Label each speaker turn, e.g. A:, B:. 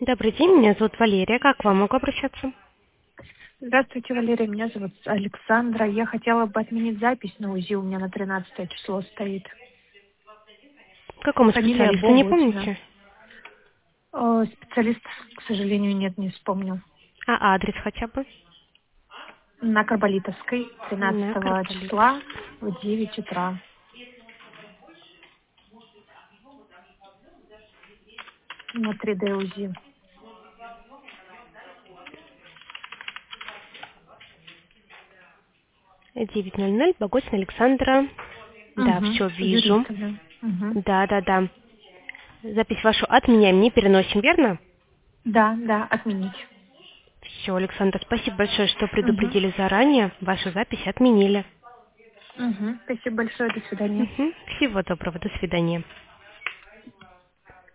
A: Добрый день, меня зовут Валерия. Как к вам могу обращаться?
B: Здравствуйте, Валерия. Меня зовут Александра. Я хотела бы отменить запись на УЗИ. У меня на 13 число стоит.
A: К какому
B: Фамилия
A: специалисту, не
B: Богутина.
A: помните?
B: Специалист, к сожалению, нет, не вспомнил.
A: А адрес хотя бы?
B: На Карболитовской,
A: На
B: 13
A: Карполит.
B: числа в 9 утра. На 3D УЗИ.
A: 9:00, Боготина Александра. Да,
B: Угу.
A: все вижу.
B: Юристами. Угу.
A: Да. Запись вашу отменяем, не переносим, верно?
B: Да, отменить.
A: Все, Александра, спасибо большое, что
B: Угу.
A: предупредили заранее. Вашу запись отменили.
B: Угу. Спасибо большое. До свидания.
A: Всего доброго, до свидания.